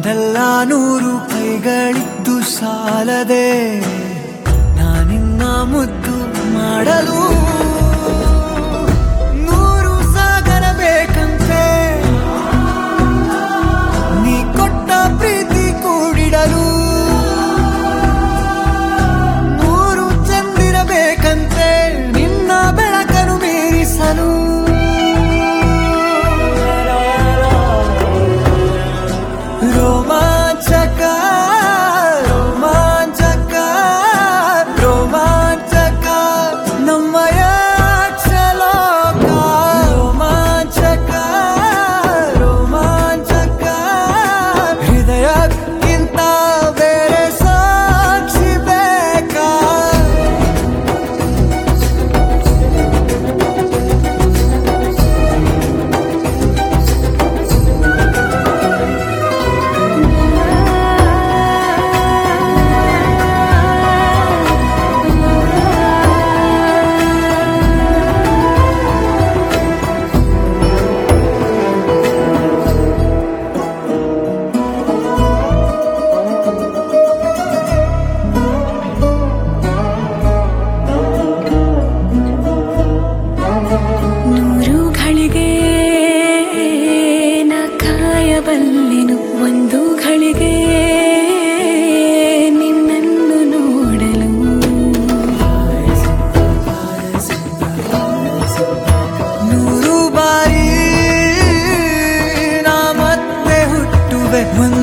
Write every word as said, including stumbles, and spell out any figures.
ಒಂದಲ್ಲ ನೂರು ಕೈಗಳಿದ್ದು ಸಾಲದೆ ನಾನಿನ್ನ ಮುದ್ದು ಮಾಡಲು ನೂರು ಸಾಗರ ಬೇಕಂತೆ ನೀ ಕೊಟ್ಟ ಪ್ರೀತಿ ಕೂಡಿಡಲು ನೂರು ಚಂದಿರಬೇಕಂತೆ ನಿನ್ನ ಬೆಳಕನ್ನು ಮೀರಿಸಲು ರೋಮಾಂಚಕ ರೋಮಾಂಚಕ ರೋಮಾಂಚಕ ನಮ್ಮಯ ಕ್ಷಲೋಕ ರೋಮಾಂಚಕ ರೋಮಾಂಚಕ ಹೃದಯಕ್ಕಿಂತ ಬೇರೆ ಸಾಕ್ಷಿ ಬೇಕಾ ನೂರು ಘಳಿಗೆ ನ ಕಾಯಬಲ್ಲೆನು ಒಂದು ಘಳಿಗೆ ನಿನ್ನನ್ನು ನೋಡಲು ನೂರು ಬಾರಿ ನಾ ಮತ್ತೆ ಹುಟ್ಟುವೆ